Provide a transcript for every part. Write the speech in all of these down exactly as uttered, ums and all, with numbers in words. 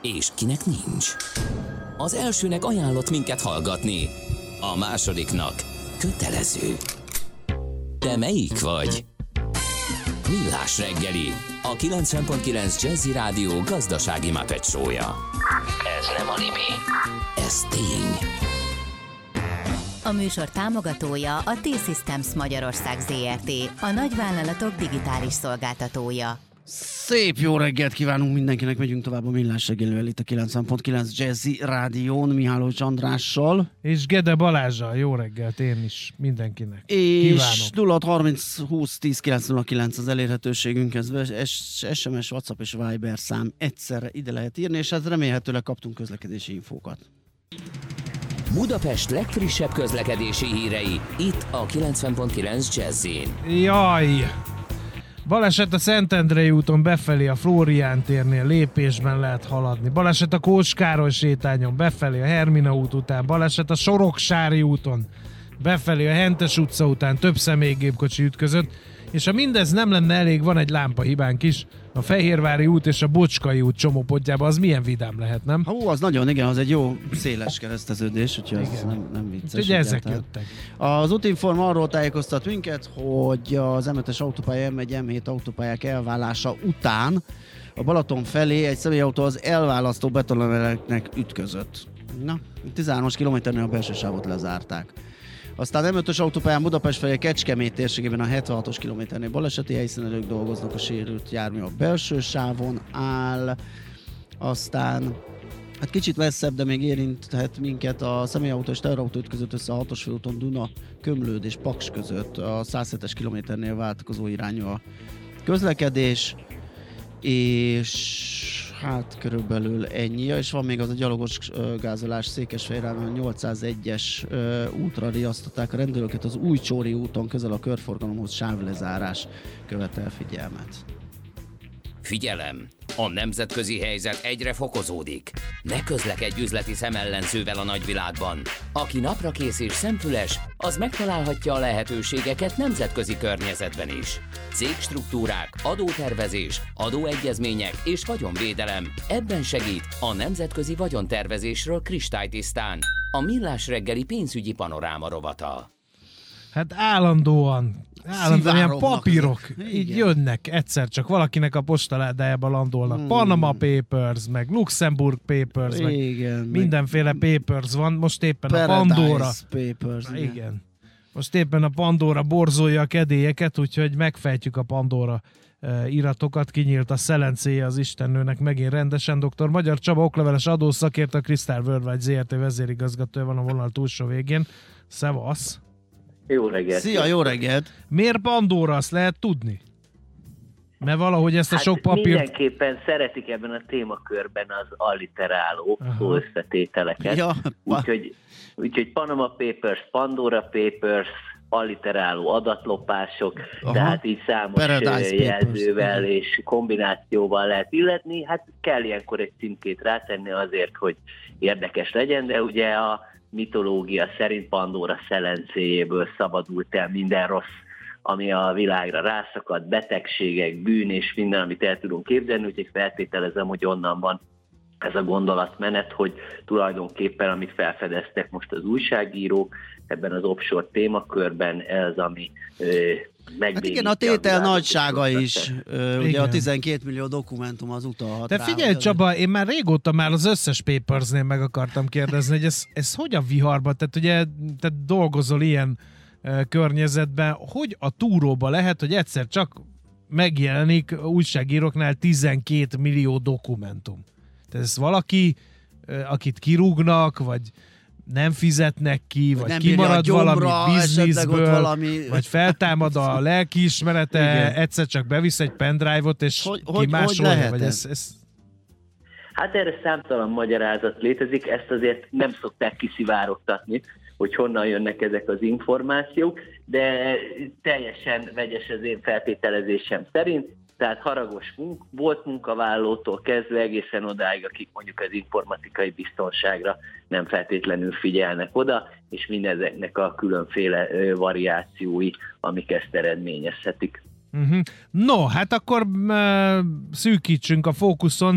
és kinek nincs. Az elsőnek ajánlott minket hallgatni, a másodiknak kötelező. Te melyik vagy? Millás reggeli, a kilencven pont kilenc Jazzy Rádió gazdasági Muppet show-ja. Ez nem anime, ez tény. A műsor támogatója a T-Systems Magyarország Zrt., a nagyvállalatok digitális szolgáltatója. Szép jó reggelt kívánunk mindenkinek, megyünk tovább a Millás reggelivel itt a kilencven pont kilenc Jazzy Rádión, Mihálovics Andrással. És Gede Balázsral, jó reggelt én is mindenkinek és kívánok. nulla hat harminc húsz tíz kilenc nulla kilenc az elérhetőségünk, ez es em es, WhatsApp és Viber szám egyszerre ide lehet írni, és hát remélhetőleg kaptunk közlekedési infókat. Budapest legfrissebb közlekedési hírei, itt a kilencven pont kilenc Jazzyn. Jaj! Baleset a Szentendrei úton befelé a Flórián térnél, lépésben lehet haladni. Baleset a Kócs Károly sétányon befelé a Hermina út után. Baleset a Soroksári úton befelé a Hentes utca után, több személygépkocsi ütközött. És ha mindez nem lenne elég, van egy lámpahibánk is. A Fehérvári út és a Bocskai út csomópontjában, az milyen vidám lehet, nem? Hú, az nagyon, igen, az egy jó széles kereszteződés, úgyhogy az nem, nem vicces. Úgyhogy ezek jöttek. Az Útinform arról tájékoztat minket, hogy az em ötös autópálya, em egy em hét autópályák elválása után a Balaton felé egy személyautó az elválasztó betonemeleknek ütközött. Na, tizenhármas kilométernél a belső sávot lezárták. Aztán em ötös autópályán Budapest felé Kecskemét térségében a hetvenhatos kilométernél baleseti helyszínelők dolgoznak, a sérült jármű a belső sávon áll. Aztán hát kicsit messzebb, de még érinthet minket a személyautó és teherautó ütközött össze a hatos főúton Duna, Kömlőd és Paks között. A száz hetes kilométernél váltakozó irányú a közlekedés, és hát körülbelül ennyi, és van még az a gyalogos uh, gázolás Székesfehérváron, a nyolcszázegyes uh, útra riasztották a rendőröket, az Újcsóri úton közel a körforgalomhoz sávlezárás követel figyelmet. Figyelem! A nemzetközi helyzet egyre fokozódik. Ne közlekedj üzleti szemellenzővel a nagyvilágban. Aki naprakész és szemfüles, az megtalálhatja a lehetőségeket nemzetközi környezetben is. Cégstruktúrák, adótervezés, adóegyezmények és vagyonvédelem. Ebben segít a nemzetközi vagyontervezésről kristálytisztán. A Millás reggeli pénzügyi panoráma rovata. Hát állandóan, állandóan ilyen papírok ezek. így Igen. jönnek, egyszer csak valakinek a postaládájába landolnak. Hmm. Panama Papers, meg Luxemburg Papers, meg igen, mindenféle meg papers van. Most éppen Paradise a Pandora. Papers, Na, igen. igen. Most éppen a Pandora borzolja a kedélyeket, úgyhogy megfejtjük a Pandora uh, iratokat. Kinyílt a szelencéje az istennőnek megint rendesen. doktor Magyar Csaba, okleveles adószakértő, a Crystal Worldwide Zrt. Vezérigazgatója van a vonal túlsó végén. Szevasz! Jó reggelt! Szia, jó reggelt! Miért Pandora, azt lehet tudni? Mert valahogy ezt a hát sok papírt... mindenképpen szeretik ebben a témakörben az alliteráló szó összetételeket. Ja, úgyhogy, úgyhogy Panama Papers, Pandora Papers, alliteráló adatlopások, aha, tehát így számos Paradise jelzővel Papers, és kombinációval lehet illetni. Hát kell ilyenkor egy címkét rátenni azért, hogy érdekes legyen, de ugye a mitológia szerint Pandora szelencéjéből szabadult el minden rossz, ami a világra rászakadt, betegségek, bűn és minden, amit el tudunk képzelni, úgyhogy feltételezem, hogy onnan van ez a gondolatmenet, hogy tulajdonképpen, amit felfedeztek most az újságírók ebben az offshore témakörben, ez, ami ö, hát igen, a tétel nagysága is, ö, ugye a tizenkét millió dokumentum az utalhat De rá. figyelj Csaba, én már régóta már az összes Papersnél meg akartam kérdezni, hogy ez, ez hogy a viharban, tehát ugye te dolgozol ilyen uh, környezetben, hogy a túróba lehet, hogy egyszer csak megjelenik újságíróknál tizenkét millió dokumentum. Tehát ez valaki, uh, akit kirúgnak, vagy nem fizetnek ki, vagy, vagy kimarad gyomra, valami bizniszből, valami... vagy feltámad a lelkiismerete, igen, egyszer csak bevisz egy pendrive-ot, és hogy, kimásolja, vagy ez, ez... Hát erre számtalan magyarázat létezik, ezt azért nem szokták kiszivárogtatni, hogy honnan jönnek ezek az információk, de teljesen vegyes az én feltételezésem szerint. Tehát haragos munk, volt munkavállalótól kezdve egészen odáig, akik mondjuk az informatikai biztonságra nem feltétlenül figyelnek oda, és mindezeknek a különféle ö, variációi, amik ezt eredményezhetik. Uh-huh. No, hát akkor uh, szűkítsünk a fókuszon.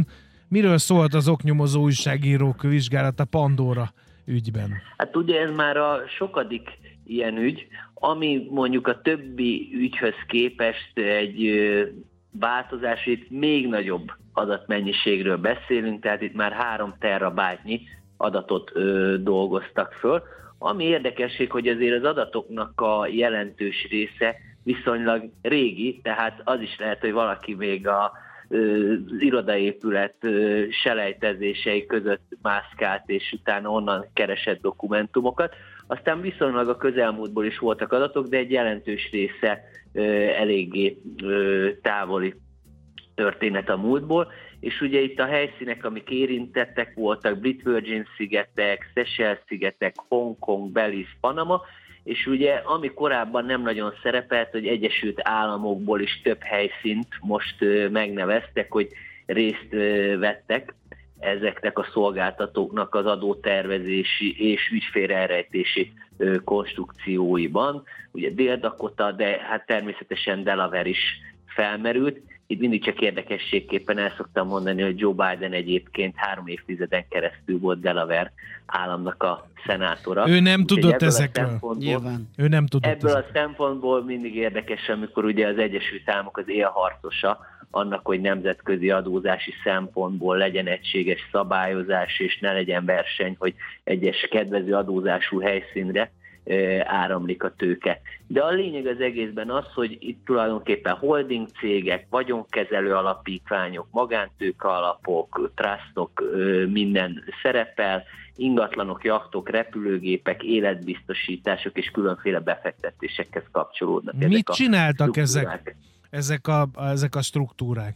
Miről szólt az oknyomozó újságírók vizsgálata Pandora ügyben? Hát ugye ez már a sokadik ilyen ügy, ami mondjuk a többi ügyhöz képest egy változás, itt még nagyobb adatmennyiségről beszélünk, tehát itt már három terabájtnyi adatot ö, dolgoztak föl. Ami érdekesség, hogy azért az adatoknak a jelentős része viszonylag régi, tehát az is lehet, hogy valaki még a az irodaépület selejtezései között mászkált, és utána onnan keresett dokumentumokat. Aztán viszonylag a közelmúltból is voltak adatok, de egy jelentős része eléggé távoli történet a múltból, és ugye itt a helyszínek, amik érintettek voltak, Brit Virgin-szigetek, Seychelles-szigetek, Hongkong, Belize, Panama, és ugye ami korábban nem nagyon szerepelt, hogy Egyesült Államokból is több helyszínt most megneveztek, hogy részt vettek ezeknek a szolgáltatóknak az adótervezési és ügyfélelrejtési konstrukcióiban. Ugye Dél-Dakota, de hát természetesen Delaware is felmerült. Itt mindig csak érdekességképpen el szoktam mondani, hogy Joe Biden egyébként három évtizeden keresztül volt Delaware államnak a szenátora. Ő nem Úgyhogy tudott ezekről. Nyilván. Ő nem tudott Ebből ezekről. a szempontból mindig érdekes, amikor ugye az Egyesült Államok az élharcosa annak, hogy nemzetközi adózási szempontból legyen egységes szabályozás, és ne legyen verseny, hogy egyes kedvező adózású helyszínre áramlik a tőke. De a lényeg az egészben az, hogy itt tulajdonképpen holding cégek, vagyonkezelő alapítványok, magántőke alapok, trustok, minden szerepel, ingatlanok, jachtok, repülőgépek, életbiztosítások és különféle befektetésekhez kapcsolódnak. Mit csináltak ezek, ezek, a, ezek a struktúrák?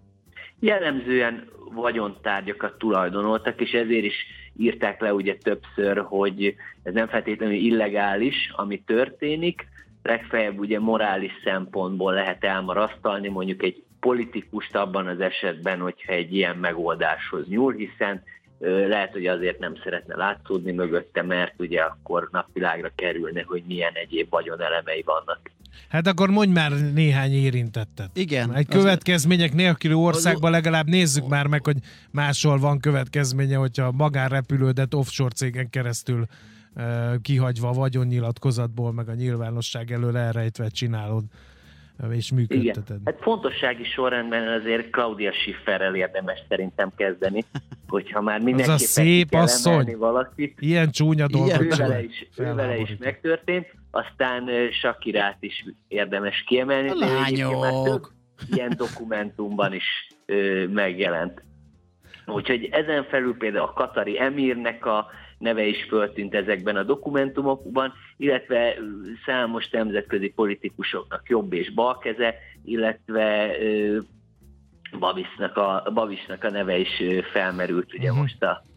Jellemzően vagyontárgyakat tulajdonoltak, és ezért is írták le ugye többször, hogy ez nem feltétlenül illegális, ami történik, legfeljebb ugye morális szempontból lehet elmarasztalni mondjuk egy politikust abban az esetben, hogyha egy ilyen megoldáshoz nyúl, hiszen lehet, hogy azért nem szeretne látszódni mögötte, mert ugye akkor napvilágra kerülne, hogy milyen egyéb vagyonelemei vannak. Hát akkor mondj már néhány érintettet. Igen. Egy következmények nélküli országban legalább nézzük már meg, hogy máshol van következménye, hogyha magánrepülődet offshore cégen keresztül uh, kihagyva a vagyonnyilatkozatból, meg a nyilvánosság elől elrejtve csinálod és működteted. Igen. Hát fontossági sorrendben azért Claudia Schifferrel érdemes szerintem kezdeni, hogyha már mindenképpen az a szép kell asszony. emelni valakit. Ilyen csúnya dolgot Ővele is, ővele is megtörtént, aztán Shakirát is érdemes kiemelni. A de egyébként már több lányok! ilyen dokumentumban is ö, megjelent. Úgyhogy ezen felül például a katari emírnek a neve is föltűnt ezekben a dokumentumokban, illetve számos nemzetközi politikusoknak jobb és bal keze, illetve ö, Babisnak a, Babisnak a neve is felmerült ugye uh-huh. most a...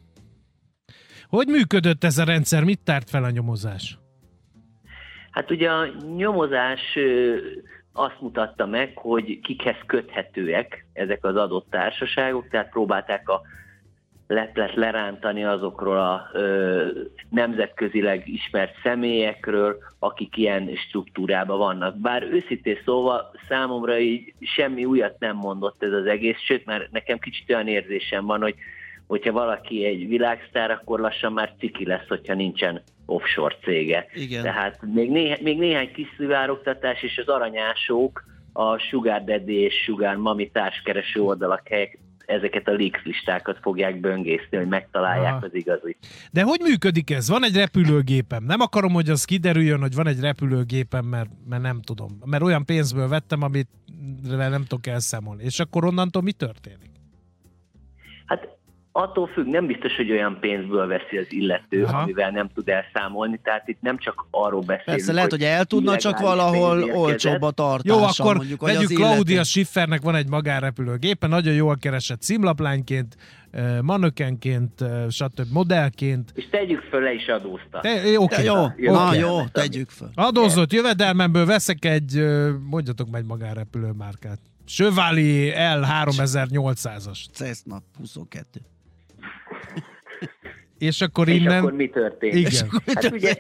Hogy működött ez a rendszer? Mit tárt fel a nyomozás? Hát ugye a nyomozás ö, azt mutatta meg, hogy kikhez köthetőek ezek az adott társaságok, tehát próbálták a leplet lerántani azokról a ö, nemzetközileg ismert személyekről, akik ilyen struktúrában vannak. Bár őszintén szóval számomra így semmi újat nem mondott ez az egész, sőt, már nekem kicsit olyan érzésem van, hogy hogyha valaki egy világsztár, akkor lassan már ciki lesz, hogyha nincsen offshore cége. Igen. Tehát még, néha, még néhány kis szivárogtatás és az aranyásók, a Sugar Daddy és Sugar Mami társkereső oldalak helyek, ezeket a leaks listákat fogják böngészni, hogy megtalálják Aha. az igazit. De hogy működik ez? Van egy repülőgépem. Nem akarom, hogy az kiderüljön, hogy van egy repülőgépem, mert, mert nem tudom. Mert olyan pénzből vettem, amit nem tudok elszámolni. És akkor onnantól mi történik? Hát attól függ, nem biztos, hogy olyan pénzből veszi az illető, Aha. amivel nem tud elszámolni, tehát itt nem csak arról beszélünk, Persze, lehet, hogy el tudna, csak valahol olcsóbb a tartása. Jó, akkor mondjuk, vegyük Claudia Schiffernek van egy magánrepülőgépe, nagyon jól keresett címlapányként, manökenként, stb. Modellként. És tegyük föl, le is adóztat. Te, okay. Jó, okay. na jó, tegyük föl. Adózott jövedelmemből veszek egy, mondjatok meg egy magánrepülőmárkát. Chevalier L háromezer-nyolcszázas. Cessna huszonkettő. És akkor és innen... akkor mi történt? Igen. Hát ugye,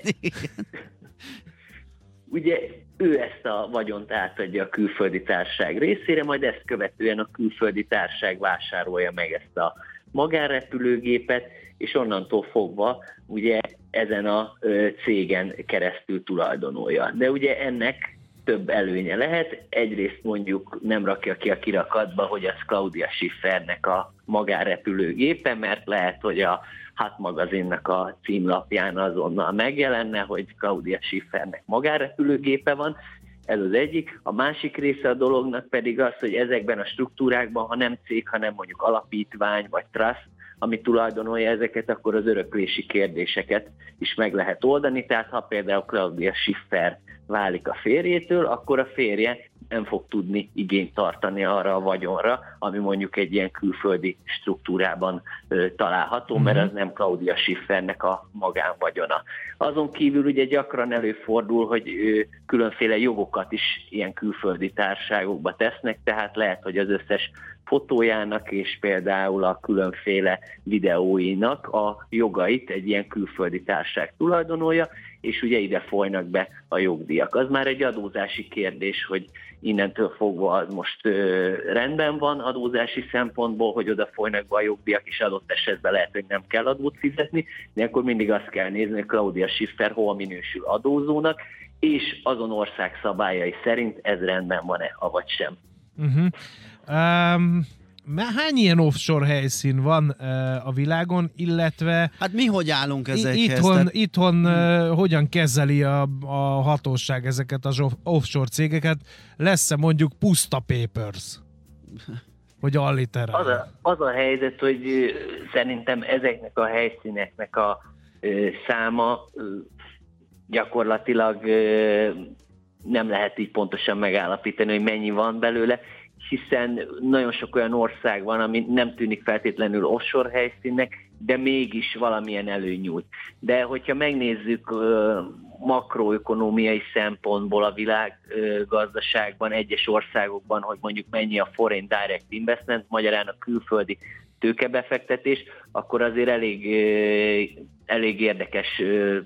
ugye ő ezt a vagyont átadja a külföldi társaság részére, majd ezt követően a külföldi társaság vásárolja meg ezt a magánrepülőgépet, és onnantól fogva ugye ezen a cégen keresztül tulajdonolja. De ugye ennek több előnye lehet. Egyrészt mondjuk nem rakja ki a kirakatba, hogy az Claudia Schiffernek a magánrepülőgépe, mert lehet, hogy a Hot magazinnak a címlapján azonnal megjelenne, hogy Claudia Schiffernek magánrepülőgépe van. Ez az egyik. A másik része a dolognak pedig az, hogy ezekben a struktúrákban, ha nem cég, hanem mondjuk alapítvány vagy trust, ami tulajdonolja ezeket, akkor az öröklési kérdéseket is meg lehet oldani. Tehát ha például Claudia Schiffer válik a férjétől, akkor a férje nem fog tudni igényt tartani arra a vagyonra, ami mondjuk egy ilyen külföldi struktúrában ö, található, mm-hmm. mert az nem Claudia Schiffernek a magánvagyona. Azon kívül ugye gyakran előfordul, hogy ö, különféle jogokat is ilyen külföldi társaságokba tesznek, tehát lehet, hogy az összes fotójának és például a különféle videóinak a jogait egy ilyen külföldi társaság tulajdonolja, és ugye ide folynak be a jogdíjak. Az már egy adózási kérdés, hogy innentől fogva az most ö, rendben van adózási szempontból, hogy oda folynak be a jogdíjak, és adott esetben lehet, hogy nem kell adót fizetni, de akkor mindig azt kell nézni, hogy Claudia Schiffer hol minősül adózónak, és azon ország szabályai szerint ez rendben van-e, avagy sem. Uh-huh. Um... Hány ilyen offshore helyszín van uh, a világon, illetve... Hát mi hogy állunk ezekhez? Itthon, tehát... itthon uh, hogyan kezeli a, a hatóság ezeket az offshore cégeket? Lesz-e mondjuk puszta papers? Hogy alliterál? Az a, az a helyzet, hogy uh, szerintem ezeknek a helyszíneknek a uh, száma uh, gyakorlatilag uh, nem lehet így pontosan megállapítani, hogy mennyi van belőle, hiszen nagyon sok olyan ország van, ami nem tűnik feltétlenül offshore helyszínnek, de mégis valamilyen előny nyújt. De hogyha megnézzük makroökonómiai szempontból a világgazdaságban, egyes országokban, hogy mondjuk mennyi a foreign direct investment, magyarán a külföldi tőkebefektetés, akkor azért elég, elég érdekes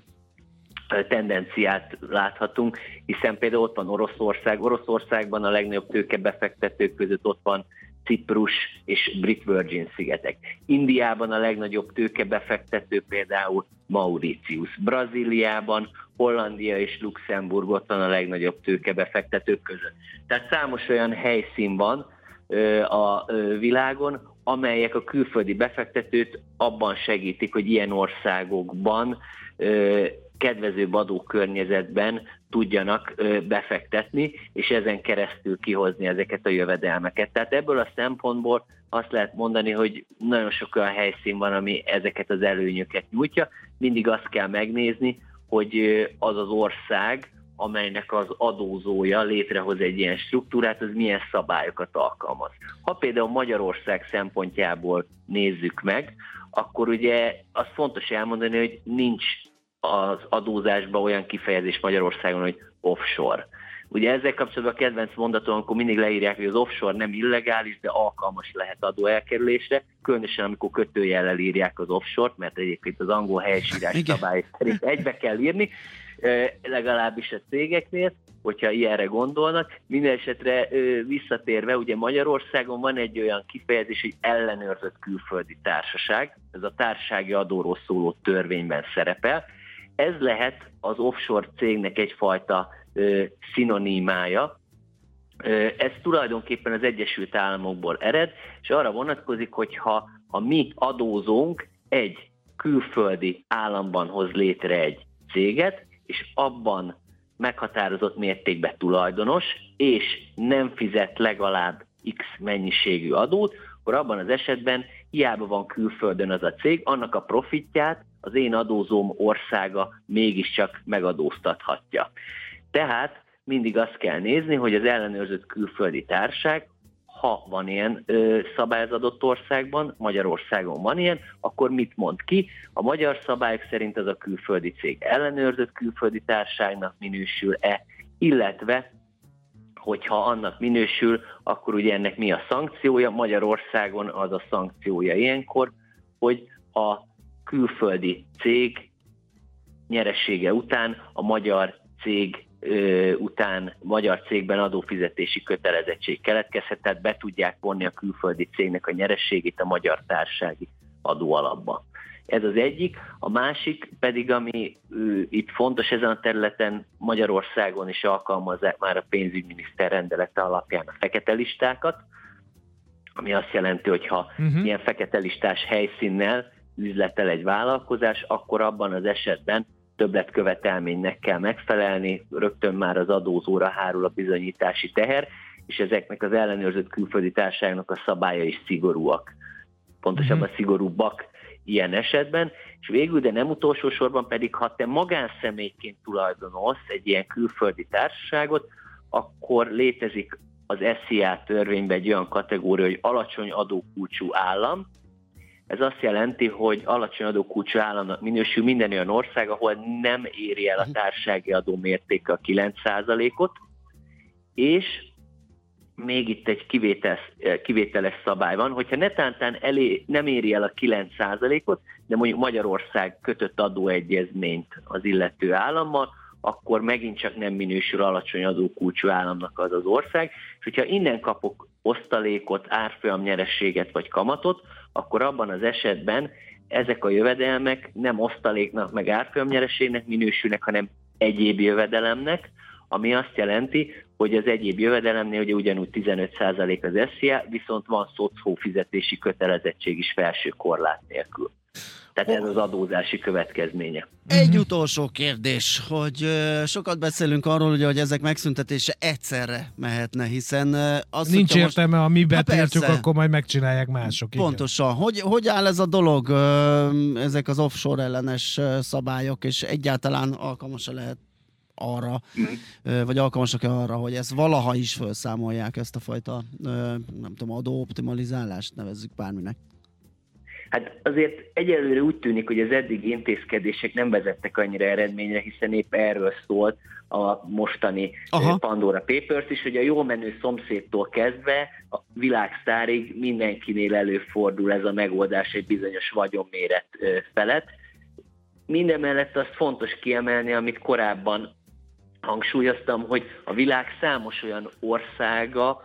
tendenciát láthatunk, hiszen például ott van Oroszország. Oroszországban a legnagyobb tőkebefektetők között ott van Ciprus és Brit Virgin szigetek. Indiában a legnagyobb tőkebefektető például Mauritius. Brazíliában Hollandia és Luxemburg ott van a legnagyobb tőkebefektetők között. Tehát számos olyan helyszín van ö, a ö, világon, amelyek a külföldi befektetőt abban segítik, hogy ilyen országokban ö, kedvezőbb adókörnyezetben tudjanak befektetni, és ezen keresztül kihozni ezeket a jövedelmeket. Tehát ebből a szempontból azt lehet mondani, hogy nagyon sok olyan helyszín van, ami ezeket az előnyöket nyújtja. Mindig azt kell megnézni, hogy az az ország, amelynek az adózója létrehoz egy ilyen struktúrát, az milyen szabályokat alkalmaz. Ha például Magyarország szempontjából nézzük meg, akkor ugye az fontos elmondani, hogy nincs az adózásban olyan kifejezés Magyarországon, hogy offshore. Ugye ezzel kapcsolatban a kedvenc mondatom, amikor mindig leírják, hogy az offshore nem illegális, de alkalmas lehet adóelkerülésre, különösen amikor kötőjellel írják az offshore-t, mert egyébként az angol helyesírás szabály szerint egybe kell írni, legalábbis a cégeknél, hogyha ilyenre gondolnak. Minden esetre visszatérve, ugye Magyarországon van egy olyan kifejezés, hogy ellenőrzött külföldi társaság, ez a társasági adóról szóló törvényben szerepel. Ez lehet az offshore cégnek egyfajta ö, szinonimája. Ö, ez tulajdonképpen az Egyesült Államokból ered, és arra vonatkozik, hogy ha a mi adózónk egy külföldi államban hoz létre egy céget, és abban meghatározott mértékben tulajdonos, és nem fizet legalább X mennyiségű adót, akkor abban az esetben hiába van külföldön az a cég, annak a profitját az én adózóm országa mégiscsak megadóztathatja. Tehát mindig azt kell nézni, hogy az ellenőrzött külföldi társaság, ha van ilyen ö, szabály az adott országban, Magyarországon van ilyen, akkor mit mond ki? A magyar szabályok szerint az a külföldi cég ellenőrzött külföldi társaságnak minősül-e, illetve hogyha annak minősül, akkor ugye ennek mi a szankciója? Magyarországon az a szankciója ilyenkor, hogy a külföldi cég nyeresége után a magyar cég ö, után magyar cégben adófizetési kötelezettség keletkezhet, tehát be tudják vonni a külföldi cégnek a nyerességét a magyar társasági adóalapba. Ez az egyik. A másik pedig, ami ő, itt fontos ezen a területen, Magyarországon is alkalmazzák már a pénzügyminiszter rendelete alapján a fekete listákat, ami azt jelenti, hogy ha uh-huh. ilyen fekete listás helyszínnel üzletel egy vállalkozás, akkor abban az esetben többletkövetelménynek kell megfelelni, rögtön már az adózóra hárul a bizonyítási teher, és ezeknek az ellenőrzött külföldi társaságnak a szabályai is szigorúak. Pontosabban uh-huh. szigorúbbak ilyen esetben, és végül, de nem utolsó sorban pedig, ha te magánszemélyként tulajdonolsz egy ilyen külföldi társaságot, akkor létezik az es zé á törvényben egy olyan kategória, hogy alacsony adókulcsú állam. Ez azt jelenti, hogy alacsony adókulcsú államnak minősül minden olyan ország, ahol nem éri el a társasági adó mértéke a kilenc százalékot, és még itt egy kivételes, kivételes szabály van, hogyha netántán elé, nem éri el a kilenc százalékot, de mondjuk Magyarország kötött adóegyezményt az illető állammal, akkor megint csak nem minősül alacsony adókulcsú államnak az az ország, és hogyha innen kapok osztalékot, árfolyam nyerességet vagy kamatot, akkor abban az esetben ezek a jövedelmek nem osztaléknak meg árfolyam nyerességnek minősülnek, hanem egyéb jövedelemnek, ami azt jelenti, hogy az egyéb jövedelemnél ugye ugyanúgy tizenöt százalék az es zé á, viszont van szocó fizetési kötelezettség is felső korlát nélkül. Tehát ez az adózási következménye. Egy utolsó kérdés, hogy uh, sokat beszélünk arról, ugye, hogy ezek megszüntetése egyszerre mehetne, hiszen uh, az, nincs értelme, most... ha mi betiltjuk, persze. Akkor majd megcsinálják mások. Pontosan. Hogy, hogy áll ez a dolog, uh, ezek az offshore ellenes uh, szabályok, és egyáltalán alkalmas-e lehet arra, mm. vagy alkalmasak-e arra, hogy ezt valaha is felszámolják, ezt a fajta, uh, nem tudom, adóoptimalizálást nevezzük bárminek? Hát azért egyelőre úgy tűnik, hogy az eddigi intézkedések nem vezettek annyira eredményre, hiszen épp erről szólt a mostani Aha. Pandora Papers is, hogy a jól menő szomszédtól kezdve a világsztárig mindenkinél előfordul ez a megoldás egy bizonyos vagyonméret felett. Mindemellett azt fontos kiemelni, amit korábban hangsúlyoztam, hogy a világ számos olyan országa,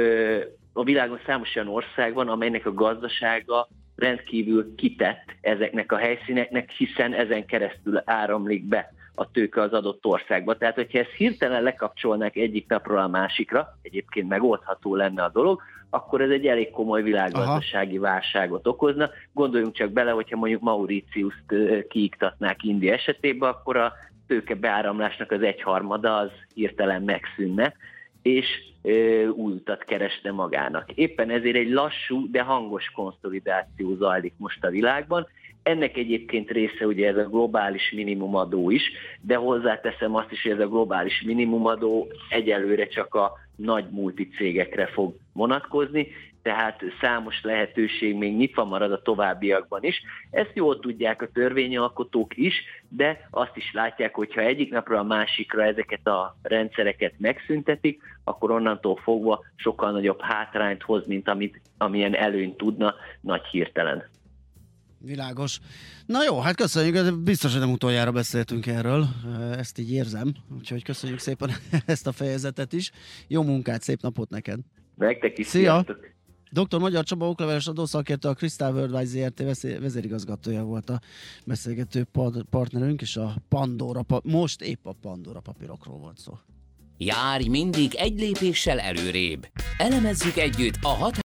a világon számos olyan ország van, amelynek a gazdasága rendkívül kitett ezeknek a helyszíneknek, hiszen ezen keresztül áramlik be a tőke az adott országba. Tehát, hogyha ezt hirtelen lekapcsolnák egyik napról a másikra, egyébként megoldható lenne a dolog, akkor ez egy elég komoly világgazdasági Aha. válságot okozna. Gondoljunk csak bele, hogyha mondjuk Mauritiust kiiktatnák India esetében, akkor a tőke beáramlásnak az egyharmada az hirtelen megszűnne, és ö, új utat keresne magának. Éppen ezért egy lassú, de hangos konszolidáció zajlik most a világban. Ennek egyébként része ugye ez a globális minimumadó is, de hozzáteszem azt is, hogy ez a globális minimumadó egyelőre csak a nagy multicégekre fog vonatkozni, tehát számos lehetőség még nyitva marad a továbbiakban is. Ezt jól tudják a törvényalkotók is, de azt is látják, hogy ha egyik napra a másikra ezeket a rendszereket megszüntetik, akkor onnantól fogva sokkal nagyobb hátrányt hoz, mint amit, amilyen előnyt tudna nagy hirtelen. Világos. Na jó, hát köszönjük, biztos, hogy nem utoljára beszéltünk erről, ezt így érzem, úgyhogy köszönjük szépen ezt a fejezetet is. Jó munkát, szép napot neked! Nektek is. Szia! Sziasztok. doktor Magyar Csaba okleveles adószakértő, a Crystal Worldwide zé er té vezérigazgatója volt a beszélgető partnerünk, és a Pandora, most épp a Pandora papírokról volt szó. Járj mindig egy lépéssel előrébb. Elemezzük együtt a hat